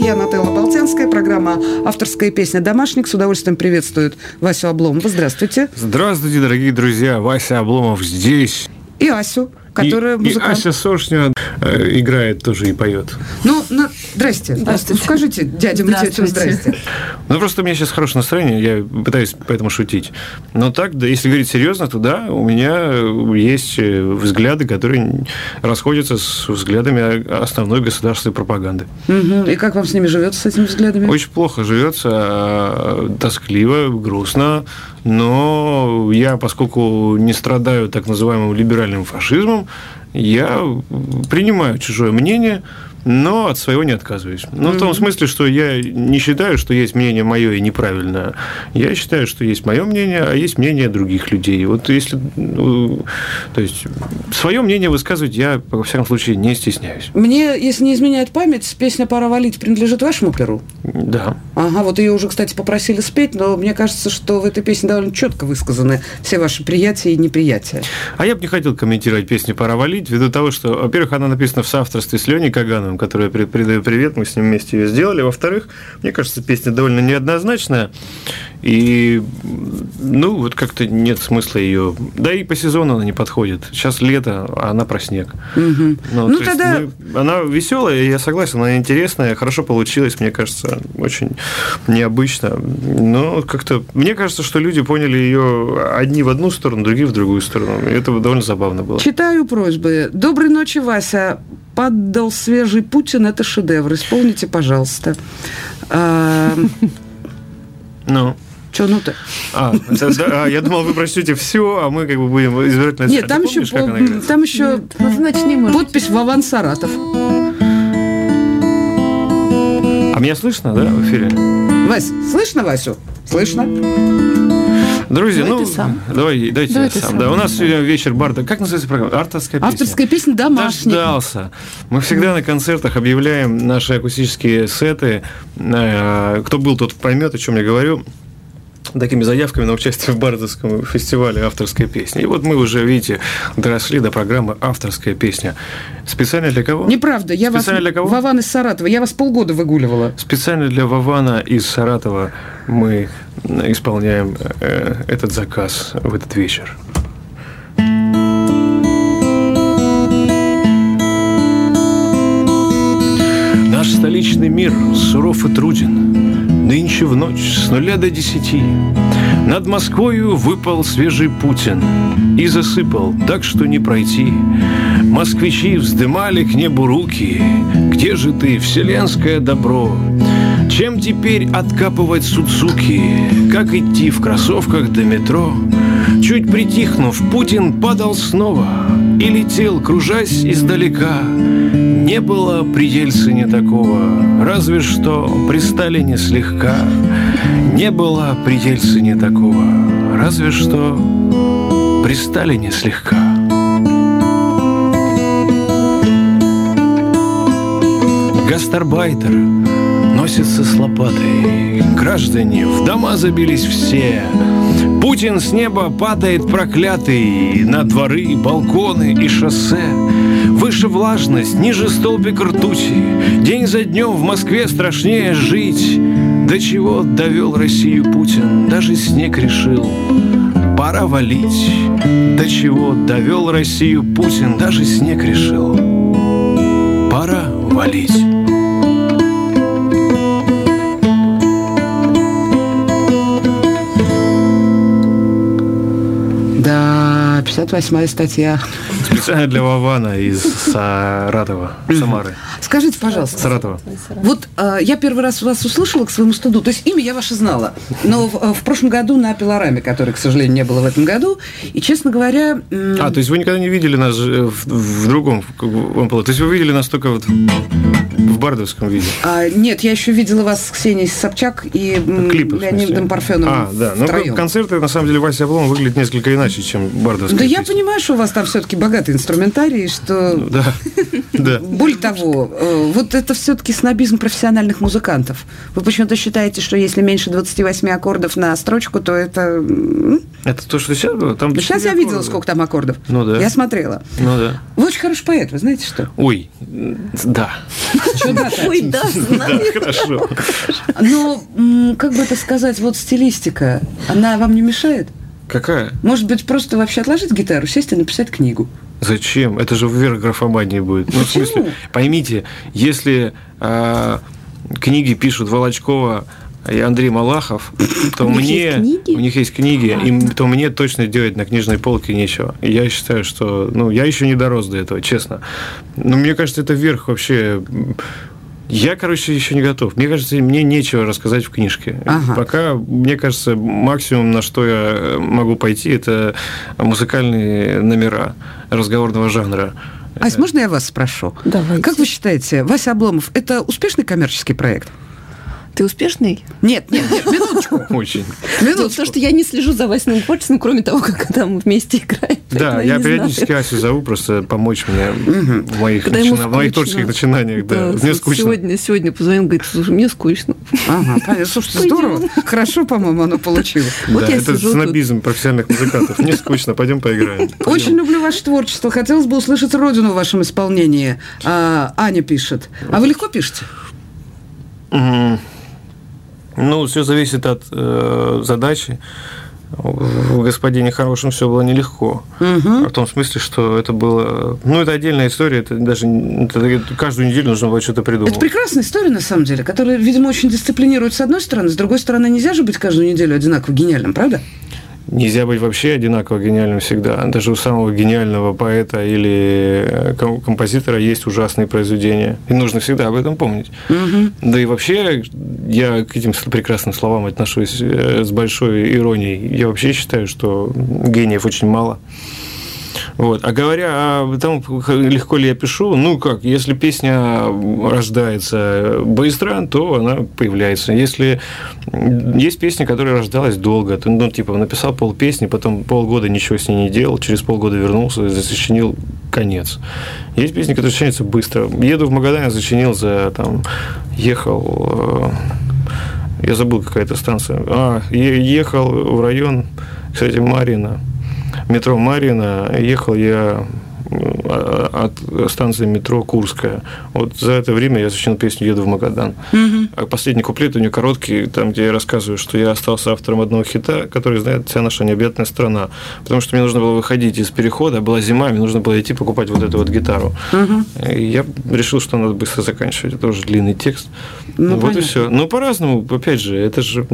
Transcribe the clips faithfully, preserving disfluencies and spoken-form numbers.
Я Нателла Болтянская, программа «Авторская песня «Домашник». С удовольствием приветствует Васю Обломова. Здравствуйте. Здравствуйте, дорогие друзья. Вася Обломов здесь. И Асю, которая и, музыкант. И Ася Сошнева э, играет тоже и поет. Ну, на... здрасте. Здравствуйте. Ну, скажите дядям и тетям здрасте. Ну, просто у меня сейчас хорошее настроение, я пытаюсь поэтому шутить. Но так, да, если говорить серьезно, то да, у меня есть взгляды, которые расходятся с взглядами основной государственной пропаганды. Угу. И как вам с ними живется, с этими взглядами? Очень плохо живется, тоскливо, грустно. Но я, поскольку не страдаю так называемым либеральным фашизмом, я принимаю чужое мнение, но от своего не отказываюсь. Но mm-hmm. в том смысле, что я не считаю, что есть мнение мое и неправильное. Я считаю, что есть мое мнение, а есть мнение других людей. Вот если... Ну, то есть, свое мнение высказывать я, во всяком случае, не стесняюсь. Мне, если не изменяет память, песня «Пора валить» принадлежит вашему перу? Да. Ага, вот ее уже, кстати, попросили спеть, но мне кажется, что в этой песне довольно четко высказаны все ваши приятия и неприятия. А я бы не хотел комментировать песню «Пора валить», ввиду того, что, во-первых, она написана в соавторстве с Леней Кагановым, которой я передаю привет, мы с ним вместе ее сделали. Во-вторых, мне кажется, песня довольно неоднозначная, и, ну, вот как-то нет смысла ее... Да и по сезону она не подходит. Сейчас лето, а она про снег. Угу. Ну, ну то тогда... есть мы... Она веселая, я согласен, она интересная, хорошо получилась, мне кажется, очень необычно. Но как-то... Мне кажется, что люди поняли ее одни в одну сторону, другие в другую сторону. И это довольно забавно было. Читаю просьбы. Доброй ночи, Вася. Поддал свежий Путин. Это шедевр. Исполните, пожалуйста. Ну... Что, ну-то? А, да, да, я думал, вы прочтете все, а мы как бы будем избирательно... Нет, там еще, помнишь, там еще ну, значит, не подпись «Вован Саратов». А меня слышно, да, в эфире? Вась, слышно Васю? Слышно. Друзья, давай ну, сам. давай, дайте давай я сам. сам. Да, у нас сегодня вечер барда. Как называется программа? Авторская песня. Авторская песня «Домашний». Дождался. Мы всегда на концертах объявляем наши акустические сеты. Кто был, тот поймет, о чем я говорю. Такими заявками на участие в Бардовском фестивале авторской песни. И вот мы уже, видите, доросли до программы «Авторская песня». Специально для кого? Неправда. Я Специально вас... для кого? Вован из Саратова. Я вас полгода выгуливала. Специально для Вована из Саратова мы исполняем э, этот заказ в этот вечер. Наш столичный мир суров и труден. Нынче в ночь с нуля до десяти над Москвою выпал свежий Путин и засыпал так, что не пройти. Москвичи вздымали к небу руки. Где же ты, вселенское добро? Чем теперь откапывать Судзуки? Как идти в кроссовках до метро? Чуть притихнув, Путин падал снова и летел, кружась издалека. Не было при Ельцине такого, разве что при Сталине слегка. Не было при Ельцине такого, разве что при Сталине слегка. Гастарбайтер носится с лопатой, граждане в дома забились все. Путин с неба падает проклятый на дворы, балконы и шоссе. Выше влажность, ниже столбик ртути. День за днем в Москве страшнее жить. До чего довел Россию Путин, даже снег решил. Пора валить. До чего довел Россию Путин, даже снег решил. Пора валить. Да, пятьдесят восьмая статья. Специально для Вована из Саратова, Самары. Скажите, пожалуйста. Саратова. Вот э, я первый раз вас услышала к своему стыду, то есть имя я ваше знала, но в, в прошлом году на Пилораме, которой, к сожалению, не было в этом году, и, честно говоря... М- а, то есть вы никогда не видели нас в, в другом... То есть вы видели нас только вот в бардовском виде? А, нет, я еще видела вас с Ксенией Собчак и Клипы, Леонидом Парфеновым. А, да. Но концерты, на самом деле, Вася Обломов выглядит несколько иначе, чем бардовская Да песня. я понимаю, что у вас там все-таки богатый инструментарий, что... Ну, да, да. Более того, вот это все-таки снобизм профессиональных музыкантов. Вы почему-то считаете, что если меньше двадцати восьми аккордов на строчку, то это... Это то, что сейчас было? Там сейчас я видела, сколько там аккордов. Ну да. Я смотрела. Ну да. Вы очень хороший поэт, вы знаете что? Ой, да. Ой, да, Да, хорошо. Но, как бы это сказать, вот стилистика, она вам не мешает? Какая? Может быть, просто вообще отложить гитару, сесть и написать книгу? Зачем? Это же вверх графомании будет. Ну, в смысле, поймите, если а, книги пишут Волочкова и Андрей Малахов, то у мне... Них у них есть книги, а. и, то мне точно делать на книжной полке нечего. И я считаю, что... Ну, я еще не дорос до этого, честно. Но мне кажется, это вверх вообще... Я, короче, еще не готов. Мне кажется, мне нечего рассказать в книжке. Ага. Пока, мне кажется, максимум, на что я могу пойти, это музыкальные номера разговорного жанра. Ась, можно я вас спрошу? Давайте. Как вы считаете, Вася Обломов – это успешный коммерческий проект? Ты успешный? Нет, нет, нет, минуточку. Очень. Минуточку. Потому что я не слежу за Васиным творчеством, кроме того, как там вместе играем. Да, я периодически Асю зову просто помочь мне в моих, начина... в моих творческих начинаниях. Да. Да, мне скучно. Сегодня, сегодня позвонил, говорит, слушай, мне скучно. Ага, понятно. Слушайте, здорово. Хорошо, по-моему, оно получилось. Вот да, это снобизм тут. Профессиональных музыкантов. Мне скучно, пойдем поиграем. Пойдем. Очень люблю ваше творчество. Хотелось бы услышать родину в вашем исполнении. А, Аня пишет. А вы легко пишете? Mm. Ну, все зависит от э, задачи. В «Господине хорошем» все было нелегко. Угу. В том смысле, что это было... Ну, это отдельная история. Это даже это, каждую неделю нужно было что-то придумать. Это прекрасная история, на самом деле, которая, видимо, очень дисциплинирует с одной стороны. С другой стороны, нельзя же быть каждую неделю одинаково гениальным, правда? Нельзя быть вообще одинаково гениальным всегда. Даже у самого гениального поэта или композитора есть ужасные произведения. И нужно всегда об этом помнить. Угу. Да и вообще я к этим прекрасным словам отношусь с большой иронией. Я вообще считаю, что гениев очень мало. Вот. А говоря о том, легко ли я пишу, ну как, если песня рождается быстро, то она появляется. Если есть песня, которая рождалась долго, то, ну, типа, написал полпесни, потом полгода ничего с ней не делал, через полгода вернулся и засочинил конец. Есть песни, которые сочиняются быстро. Еду в Магадан, я сочинил за, там, ехал... Я забыл, какая-то станция. А, ехал в район, кстати, Марьино. Метро Марьино, ехал я от станции метро Курская. Вот за это время я сочинил песню «Еду в Магадан». Угу. А последний куплет у нее короткий, там, где я рассказываю, что я остался автором одного хита, который знает вся наша необъятная страна. Потому что мне нужно было выходить из перехода, была зима, мне нужно было идти покупать вот эту вот гитару. Угу. И я решил, что надо быстро заканчивать. Это уже длинный текст. Ну, вот понятно. И все. Но по-разному, опять же, это же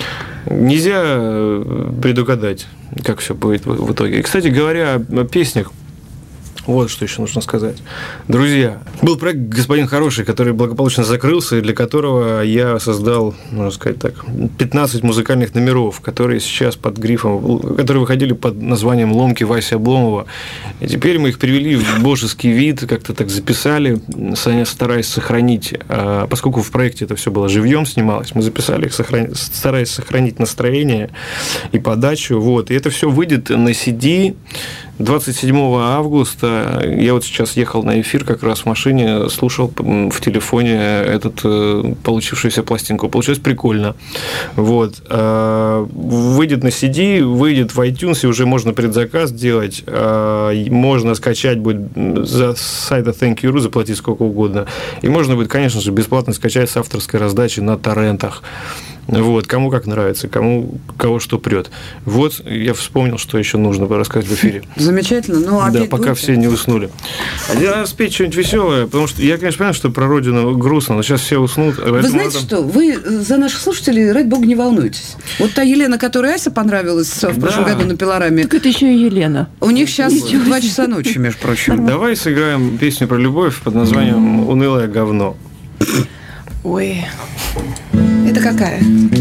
нельзя предугадать, как все будет в итоге. И, кстати говоря, о песнях, вот что еще нужно сказать. Друзья, был проект «Господин хороший», который благополучно закрылся, и для которого я создал, можно сказать так, пятнадцать музыкальных номеров, которые сейчас под грифом, которые выходили под названием «Ломки Васи Обломова». И теперь мы их привели в божеский вид, как-то так записали, стараясь сохранить, поскольку в проекте это все было живьем снималось, мы записали их, стараясь сохранить настроение и подачу. Вот. И это все выйдет на си ди двадцать седьмого августа. Я вот сейчас ехал на эфир как раз в машине, слушал в телефоне этот получившуюся пластинку. Получилось прикольно. Вот. Выйдет на си ди, выйдет в iTunes, и уже можно предзаказ делать. Можно скачать будет за сайта Thank You.ru, заплатить сколько угодно. И можно будет, конечно же, бесплатно скачать с авторской раздачи на торрентах. Вот, кому как нравится, кому кого что прет. Вот, я вспомнил, что еще нужно бы рассказать в эфире. Замечательно. Ну, а да, пока будете? Все не уснули. Один раз спеть что-нибудь веселое, потому что я, конечно, понимаю, что про родину грустно, но сейчас все уснут. Вы знаете надо... что, вы за наших слушателей, ради бога, не волнуйтесь. Вот та Елена, которой Ася понравилась в прошлом да. году на Пилораме. Так это еще и Елена. У них сейчас два часа ночи, между прочим. Давай сыграем песню про любовь под названием «Унылое говно». Ой... Это какая?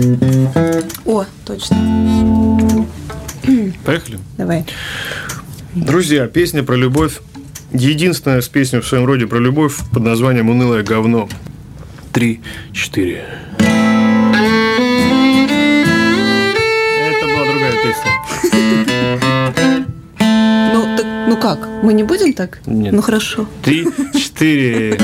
О, точно. Поехали? Давай. Друзья, песня про любовь. Единственная с песней в своем роде про любовь под названием «Унылое говно». Три, четыре. Это была другая песня. Ну, Так, ну как? Мы не будем так? Нет. Ну хорошо. Три, четыре.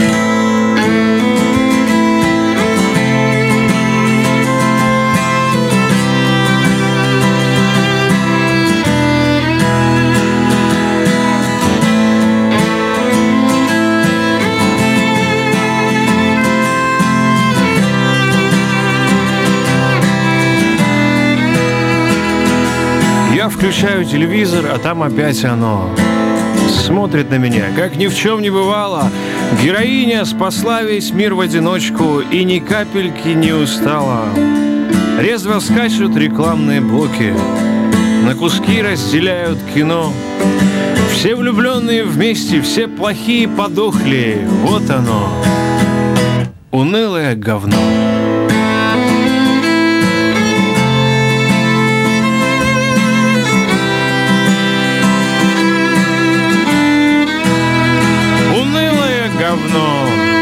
Я включаю телевизор, а там опять оно смотрит на меня, как ни в чем не бывало. Героиня спасла весь мир в одиночку и ни капельки не устала. Резво скачут рекламные блоки, на куски разделяют кино. Все влюбленные вместе, все плохие подохли. Вот оно, унылое говно. Говно.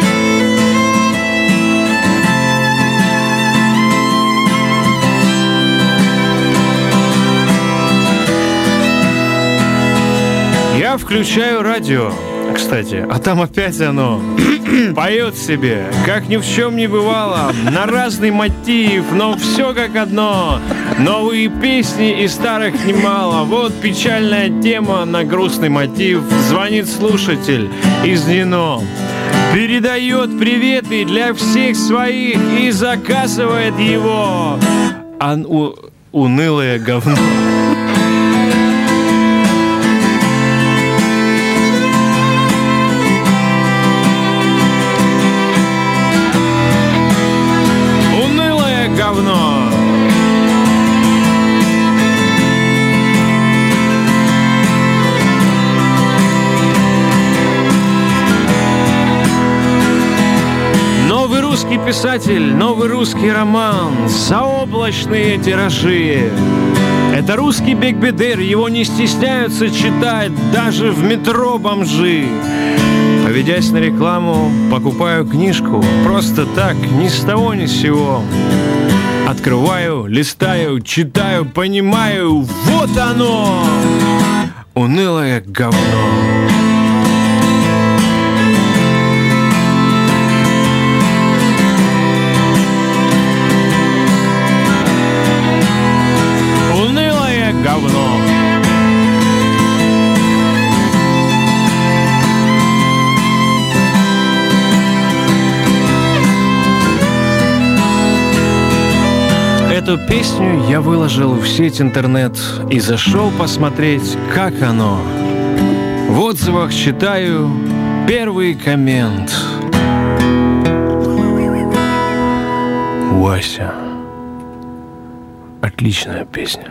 Я включаю радио, кстати, а там опять оно поет себе, как ни в чем не бывало, на разный мотив, но все как одно. Новые песни и старых немало. Вот печальная тема на грустный мотив. Звонит слушатель из Нино, передает приветы для всех своих и заказывает его. А у... унылое говно. Унылое говно. Новый русский писатель, новый русский роман, заоблачные тиражи. Это русский Бекбедер, его не стесняются читать даже в метро бомжи. Поведясь на рекламу, покупаю книжку просто так, ни с того ни с сего. Открываю, листаю, читаю, понимаю, вот оно, унылое говно. Говно. Эту песню я выложил в сеть интернет и зашел посмотреть, как оно. В отзывах читаю первый коммент. Вася, отличная песня.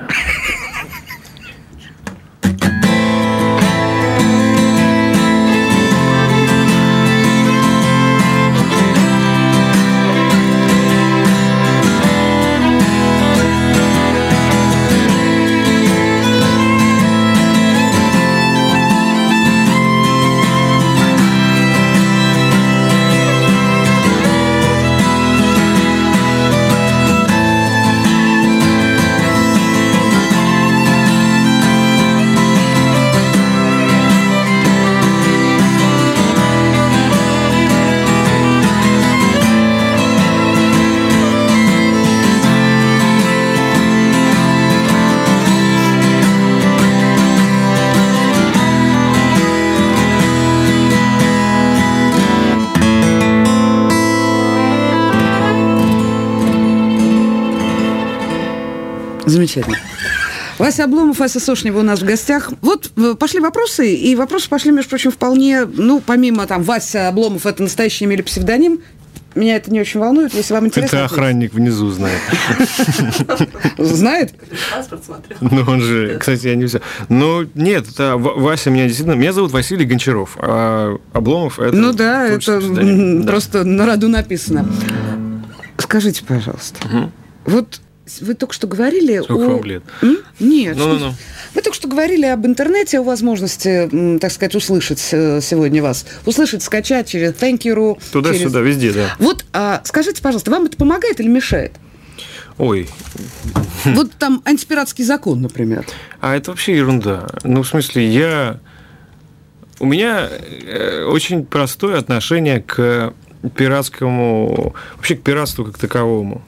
Замечательно. Вася Обломов, Вася Сошнева у нас в гостях. Вот пошли вопросы, и вопросы пошли, между прочим, вполне, ну, помимо там Вася Обломов, это настоящий имя или псевдоним, меня это не очень волнует, если вам интересно. Это охранник внизу знает. Знает? Паспорт смотрел. Ну, он же, кстати, я не взял. Ну, нет, это Вася меня действительно... Меня зовут Василий Гончаров, а Обломов это... Ну да, это просто на роду написано. Скажите, пожалуйста, вот вы только что говорили... Сколько вам лет? Нет. Ну-ну-ну. Вы только что говорили об интернете, о возможности, так сказать, услышать сегодня вас. Услышать, скачать через Thank you. Туда-сюда, через... везде, да. Вот а, скажите, пожалуйста, вам это помогает или мешает? Ой. Вот там антипиратский закон, например. А это вообще ерунда. Ну, в смысле, я у меня очень простое отношение к пиратскому, вообще к пиратству как таковому.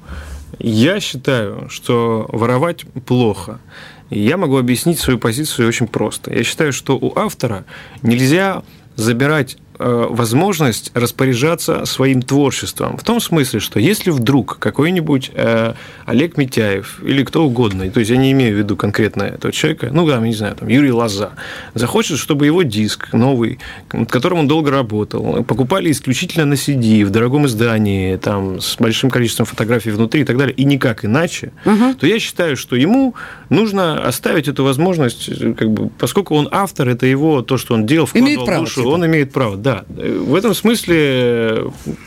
Я считаю, что воровать плохо. И я могу объяснить свою позицию очень просто. Я считаю, что у автора нельзя забирать возможность распоряжаться своим творчеством. В том смысле, что если вдруг какой-нибудь э, Олег Митяев или кто угодно, то есть я не имею в виду конкретно этого человека, ну, там, не знаю, там, Юрий Лоза, захочет, чтобы его диск новый, над которым он долго работал, покупали исключительно на си ди, в дорогом издании, там, с большим количеством фотографий внутри и так далее, и никак иначе, угу. то я считаю, что ему нужно оставить эту возможность, как бы, поскольку он автор, это его, то, что он делал, вкладывал в душу, он имеет право, да. Да, в этом смысле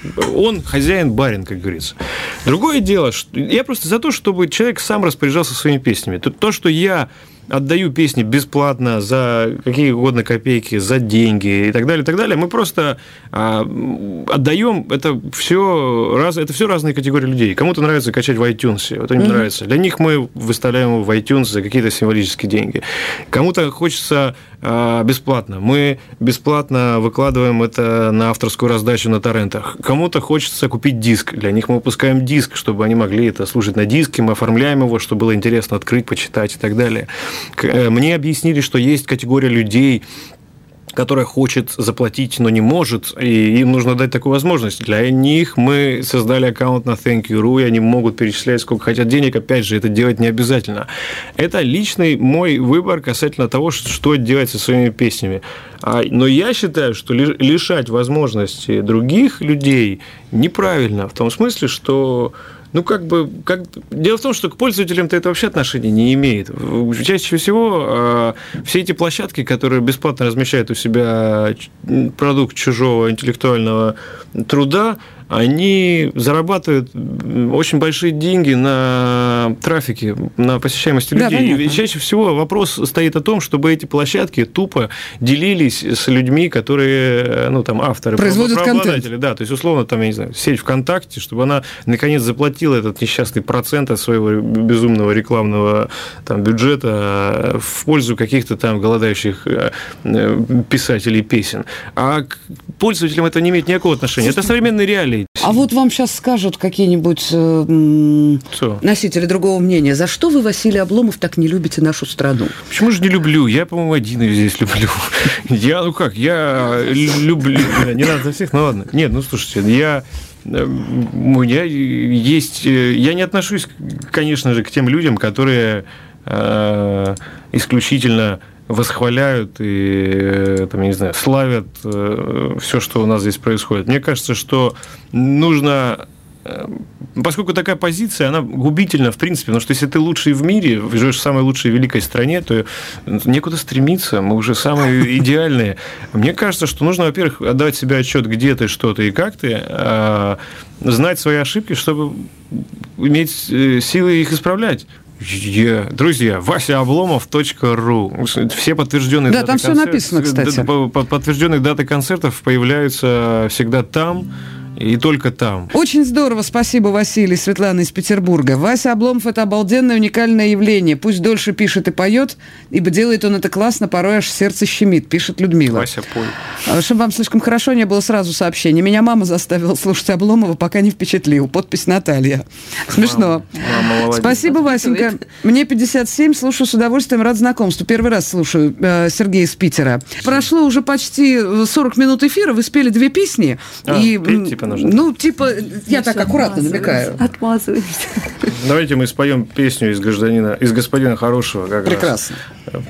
он хозяин-барин, как говорится. Другое дело, что я просто за то, чтобы человек сам распоряжался своими песнями. То, что я отдаю песни бесплатно за какие угодно копейки, за деньги и так далее, и так далее. Мы просто а, отдаем это все, раз, это все разные категории людей. Кому-то нравится качать в iTunes, вот им mm-hmm. нравится. Для них мы выставляем его в iTunes за какие-то символические деньги. Кому-то хочется а, бесплатно. Мы бесплатно выкладываем это на авторскую раздачу на торрентах. Кому-то хочется купить диск. Для них мы выпускаем диск, чтобы они могли это слушать на диске. Мы оформляем его, чтобы было интересно открыть, почитать и так далее. Мне объяснили, что есть категория людей, которая хочет заплатить, но не может, и им нужно дать такую возможность. Для них мы создали аккаунт на Thank You точка ру, и они могут перечислять, сколько хотят денег. Опять же, это делать не обязательно. Это личный мой выбор касательно того, что делать со своими песнями. Но я считаю, что лишать возможности других людей неправильно, в том смысле, что... Ну, как бы, как... Дело в том, что к пользователям-то это вообще отношения не имеет. Чаще всего э, все эти площадки, которые бесплатно размещают у себя продукт чужого интеллектуального труда, они зарабатывают очень большие деньги на трафике, на посещаемости людей. Да, и чаще всего вопрос стоит о том, чтобы эти площадки тупо делились с людьми, которые, ну, там, авторы, производят контент. Да, то есть, условно, там, я не знаю, сеть ВКонтакте, чтобы она, наконец, заплатила этот несчастный процент от своего безумного рекламного там, бюджета в пользу каких-то там голодающих писателей песен. А к пользователям это не имеет никакого отношения. Это современные реалии. А вот вам сейчас скажут какие-нибудь э, носители другого мнения. За что вы, Василий Обломов, так не любите нашу страну? Почему же не люблю? Я, по-моему, один ее здесь люблю. Я, ну как, я люблю... Не надо за всех, ну ладно. Нет, ну слушайте, я... У меня есть... Я не отношусь, конечно же, к тем людям, которые э, исключительно... восхваляют и, там, я не знаю, славят все, что у нас здесь происходит. Мне кажется, что нужно... Поскольку такая позиция, она губительна, в принципе, потому что если ты лучший в мире, живешь в самой лучшей великой стране, то некуда стремиться, мы уже самые идеальные. Мне кажется, что нужно, во-первых, отдавать себе отчет, где ты, что ты и как ты, знать свои ошибки, чтобы иметь силы их исправлять. Yeah. Друзья, вася обломов точка ру. Все подтвержденные да, даты там все написано, кстати. Подтвержденные даты концертов появляются всегда там. И только там. Очень здорово. Спасибо, Василий. Светлана из Петербурга. Вася Обломов – это обалденное, уникальное явление. Пусть дольше пишет и поет, ибо делает он это классно, порой аж сердце щемит, пишет Людмила. Вася, пой. Чтобы вам слишком хорошо не было, сразу сообщение. Меня мама заставила слушать Обломова, пока не впечатлил. Подпись Наталья. Смешно. Мама, мама, Спасибо, Васенька. Мне пятьдесят семь, слушаю с удовольствием, рад знакомству. Первый раз слушаю. Сергей из Питера. Прошло уже почти сорок минут эфира, вы спели две песни. А, и... типа нужно. Ну, типа, я так аккуратно намекаю. Отмазываемся. Давайте мы споем песню из гражданина, из господина хорошего. Как прекрасно. Раз.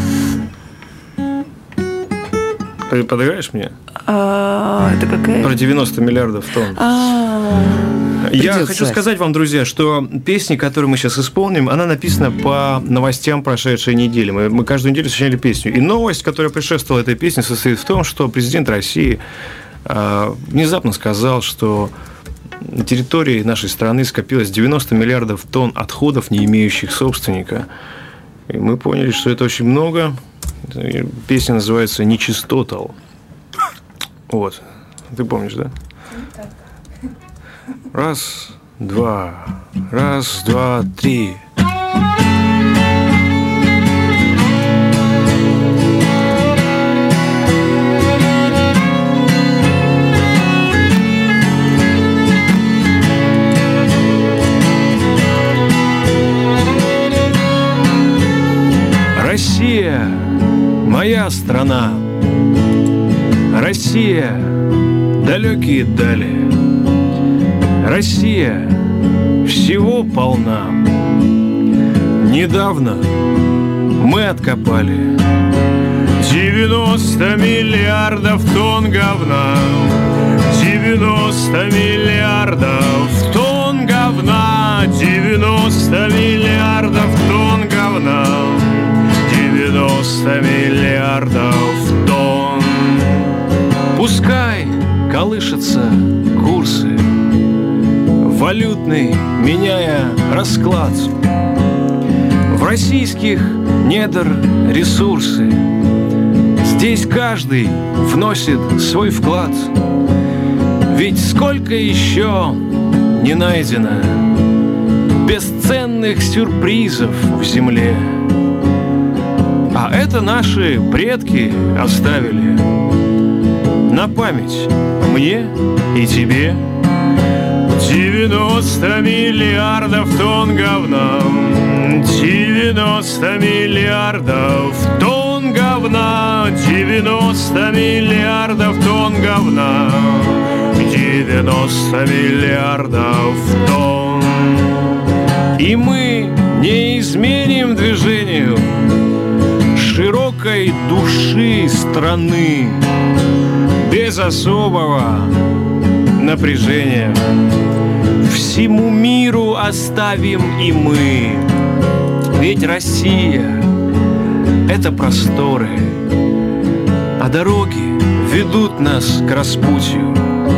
Ты подыграешь мне? А, это какая? Про девяносто миллиардов тонн. А, Я хочу сказать вам, друзья, что песня, которую мы сейчас исполним, она написана по новостям прошедшей недели. Мы, мы каждую неделю сочиняли песню. И новость, которая предшествовала этой песне, состоит в том, что президент России внезапно сказал, что на территории нашей страны скопилось девяносто миллиардов тонн отходов, не имеющих собственника. И мы поняли, что это очень много. Песня называется «Нечистотал». Вот. Ты помнишь, да? Раз, два, раз, два, три. моя страна, Россия, далекие дали, Россия всего полна. Недавно мы откопали девяносто миллиардов тонн говна, девяносто миллиардов тонн говна, девяносто миллиардов тонн говна, девяносто миллиардов тонн. Пускай колышутся курсы валютный, меняя расклад. В российских недр ресурсы. Здесь каждый вносит свой вклад. Ведь сколько еще не найдено бесценных сюрпризов в земле. А это наши предки оставили на память мне и тебе. девяносто миллиардов тонн говна, девяносто миллиардов тонн говна, девяносто миллиардов тонн говна, девяносто миллиардов тонн. И мы не изменим движению широкой души страны без особого напряжения. Всему миру оставим и мы. Ведь Россия — это просторы, а дороги ведут нас к распутью.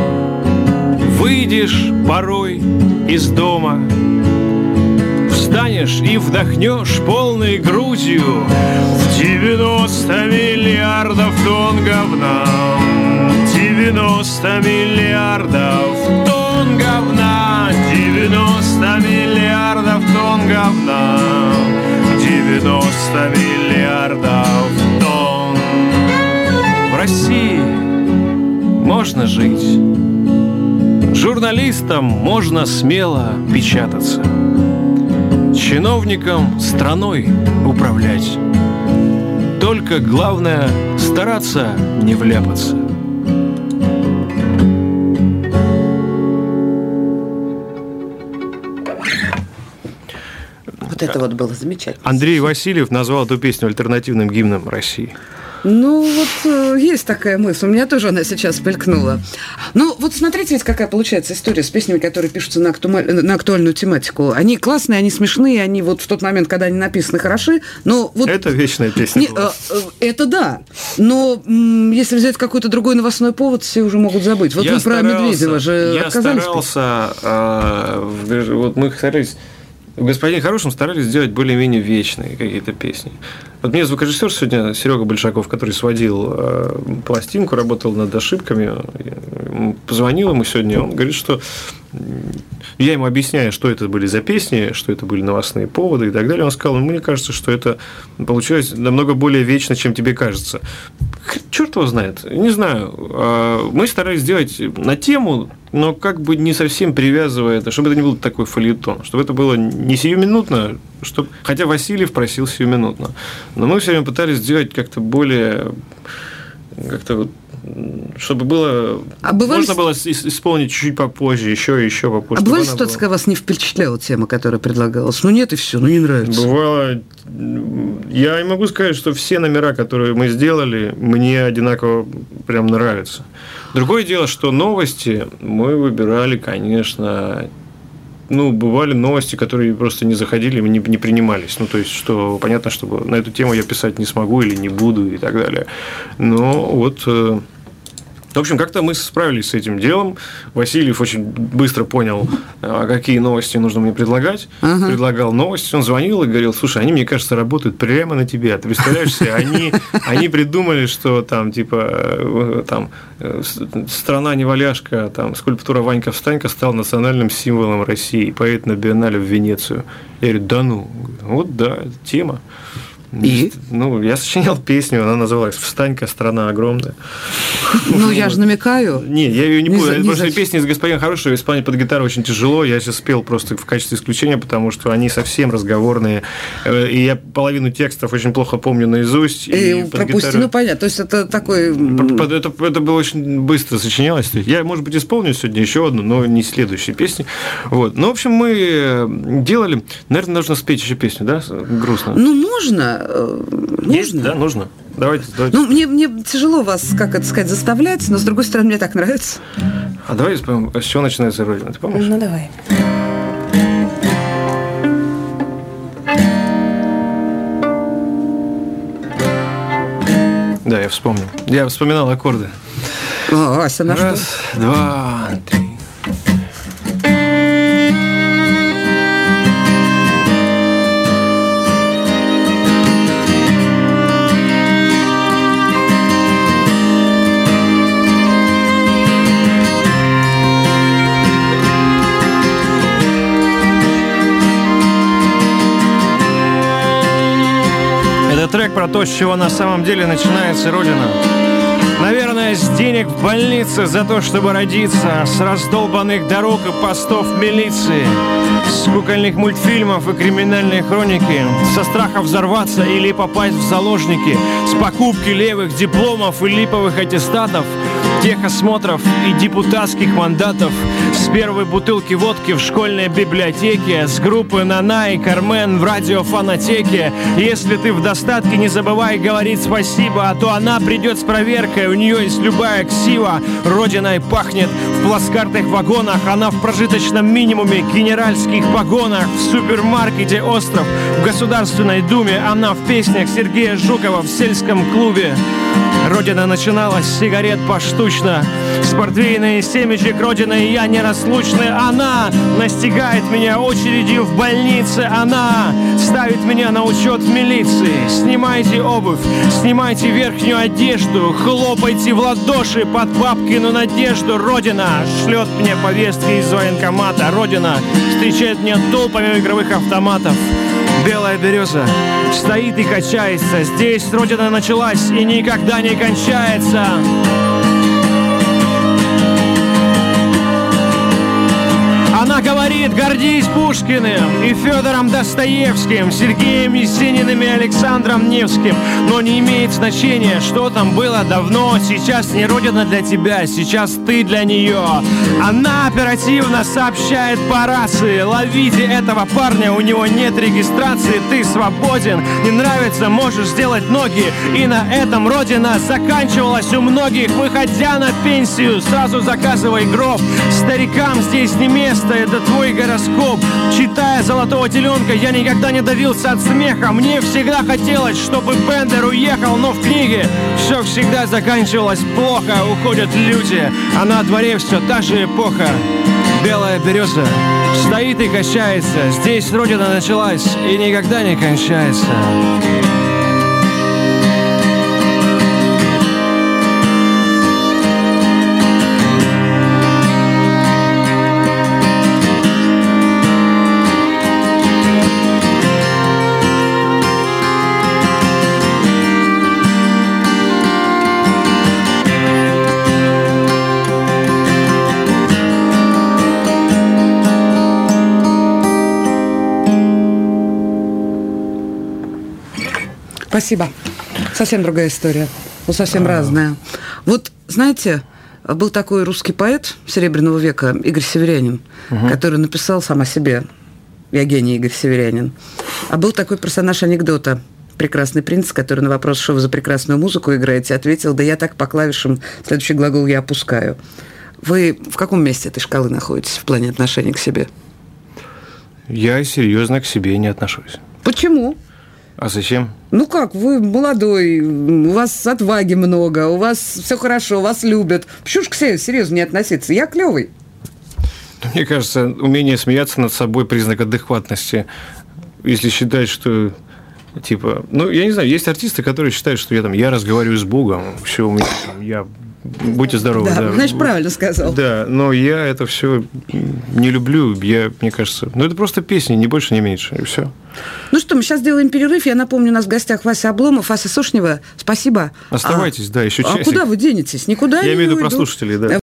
Выйдешь порой из дома, встанешь и вдохнешь полной грудью в девяносто миллиардов тонн говна, девяносто миллиардов тонн говна, девяносто миллиардов тонн говна, девяносто миллиардов тонн. В России можно жить, журналистам можно смело печататься, чиновникам страной управлять. Только главное стараться не вляпаться. Вот это вот было замечательно. Андрей Васильев назвал эту песню альтернативным гимном России. Ну, вот есть такая мысль. У меня тоже она сейчас мелькнула. Ну, вот смотрите, ведь какая получается история с песнями, которые пишутся на, акту... на актуальную тематику. Они классные, они смешные, они вот в тот момент, когда они написаны, хороши. Но вот... Это вечная песня. Не, это да. Но если взять какой-то другой новостной повод, все уже могут забыть. Вот я вы старался, про Медведева же я отказались. Я старался... Э, вот мы старались... В «Господине хорошем» старались сделать более-менее вечные какие-то песни. Вот мне звукорежиссер сегодня, Серега Большаков, который сводил э, пластинку, работал над ошибками, позвонил ему сегодня, он говорит, что я ему объясняю, что это были за песни, что это были новостные поводы и так далее. Он сказал, мне кажется, что это получилось намного более вечно, чем тебе кажется. Черт его знает, не знаю. Мы старались сделать на тему, но как бы не совсем привязывая это, чтобы это не был такой фельетон, чтобы это было не сиюминутно, чтобы... хотя Васильев просил сиюминутно, но мы все время пытались сделать как-то более, как-то вот, чтобы было, а бывали... можно было исполнить чуть-чуть попозже, еще и еще попозже. А бывали ситуации, когда вас не впечатляла тема, которая предлагалась? Ну нет, и все, ну не нравится. Бывало. Я не могу сказать, что все номера, которые мы сделали, мне одинаково прям нравятся. Другое дело, что новости мы выбирали, конечно... Ну, бывали новости, которые просто не заходили, не, не принимались. Ну, то есть, что понятно, что на эту тему я писать не смогу или не буду и так далее. Но вот... В общем, как-то мы справились с этим делом. Васильев очень быстро понял, какие новости нужно мне предлагать. Ага. Предлагал новости. Он звонил и говорил, слушай, они, мне кажется, работают прямо на тебя. Ты представляешь себе, они, они придумали, что там, типа, там, страна неваляшка, там, скульптура Ванька-Встанька стала национальным символом России. Поедет на биеннале в Венецию. Я говорю, да ну. Вот да, это тема. И? Ну, я сочинял песню, она называлась «Встань-ка, страна огромная». Ну, я же намекаю. Не, я ее не Не буду. за- Это не просто за- песня из «Господина хорошего», исполнять под гитару очень тяжело. Я сейчас спел просто в качестве исключения, потому что они совсем разговорные. Э, И я половину текстов очень плохо помню наизусть. И под пропусти, гитару- ну, понятно. То есть это такой... Под- под- Это, это было очень быстро сочинялось. Я, может быть, исполню сегодня еще одну, но не следующие песни. Вот. Ну, в общем, мы делали... Наверное, нужно спеть еще песню, да? Грустно. Ну, можно. э, Есть, Можно. да? Нужно. Давайте, давайте. Ну, мне, мне тяжело вас, как это сказать, заставлять, но, с другой стороны, мне так нравится. А давай споем, с чего начинается Родина? Ты помнишь? Ну, давай. Да, я вспомнил. Я вспоминал аккорды. О, Ася, на Раз, что? два, три. Это трек про то, с чего на самом деле начинается Родина. Наверное, с денег в больнице за то, чтобы родиться, с раздолбанных дорог и постов милиции, с кукольных мультфильмов и криминальной хроники, со страха взорваться или попасть в заложники, с покупки левых дипломов и липовых аттестатов, техосмотров и депутатских мандатов, с первой бутылки водки в школьной библиотеке, с группы «Нана» и «Кармен» в радиофонотеке. Если ты в достатке, не забывай говорить спасибо, а то она придет с проверкой, у нее есть любая ксива. Родиной пахнет в плацкартных вагонах, она в прожиточном минимуме, генеральских погонах, в супермаркете «Остров», в Государственной Думе, она в песнях Сергея Жукова в сельском клубе. Родина начиналась с сигарет поштучно, с портвейной семечек Родины и я неразлучны. Она настигает меня очередью в больнице, она ставит меня на учет в милиции. Снимайте обувь, снимайте верхнюю одежду, хлопайте в ладоши под бабкину надежду. Родина шлет мне повестки из военкомата, Родина встречает меня толпами игровых автоматов. Белая береза стоит и качается, здесь Родина началась и никогда не кончается. Она говорит: гордись Пушкиным и Федором Достоевским, Сергеем Есениным и Александром Невским. Но не имеет значения, что там было давно. Сейчас не Родина для тебя, сейчас ты для нее. Она оперативно сообщает по рации: ловите этого парня, у него нет регистрации, ты свободен. Не нравится, можешь сделать ноги. И на этом Родина заканчивалась у многих. Выходя на пенсию, сразу заказывай гроб. Старикам здесь не место, это твой гороскоп. Читая «Золотого теленка», я никогда не давился от смеха. Мне всегда хотелось, чтобы Бендер уехал, но в книге все всегда заканчивалось плохо. Уходят люди, а на дворе все та же эпоха. Белая береза стоит и качается, здесь Родина началась и никогда не кончается. Спасибо. Совсем другая история. Ну, совсем А-а-а. разная. Вот, знаете, был такой русский поэт Серебряного века Игорь Северянин, угу. который написал сам о себе «Я гений, Игорь Северянин». А был такой персонаж анекдота «Прекрасный принц», который на вопрос, что вы за прекрасную музыку играете, ответил: да я так по клавишам следующий глагол я опускаю. Вы в каком месте этой шкалы находитесь в плане отношения к себе? Я серьезно к себе не отношусь. Почему? А зачем? Ну как, вы молодой, у вас отваги много, у вас все хорошо, вас любят. Почему ж к себе серьезно не относиться? Я клевый. Мне кажется, умение смеяться над собой – признак адекватности. Если считать, что, типа... Ну, я не знаю, есть артисты, которые считают, что я там, я разговариваю с Богом, все у меня там, я Будьте здоровы. Да, Да, значит, правильно сказал. Да, но я это все не люблю. Я, мне кажется, ну это просто песни, ни больше, ни меньше, и все. Ну что, мы сейчас сделаем перерыв. Я напомню, у нас в гостях Вася Обломов, Вася Сошнева. Спасибо. Оставайтесь, а, да, еще часик. А куда вы денетесь? Никуда я не имею в виду уйду. про слушателей, да.